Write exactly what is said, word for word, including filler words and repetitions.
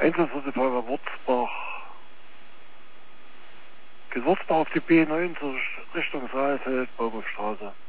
Einsatzortefahrer Wurzbach. Geht Wurzbach auf die B neunzig Richtung Saalfeld, Baumhofstraße.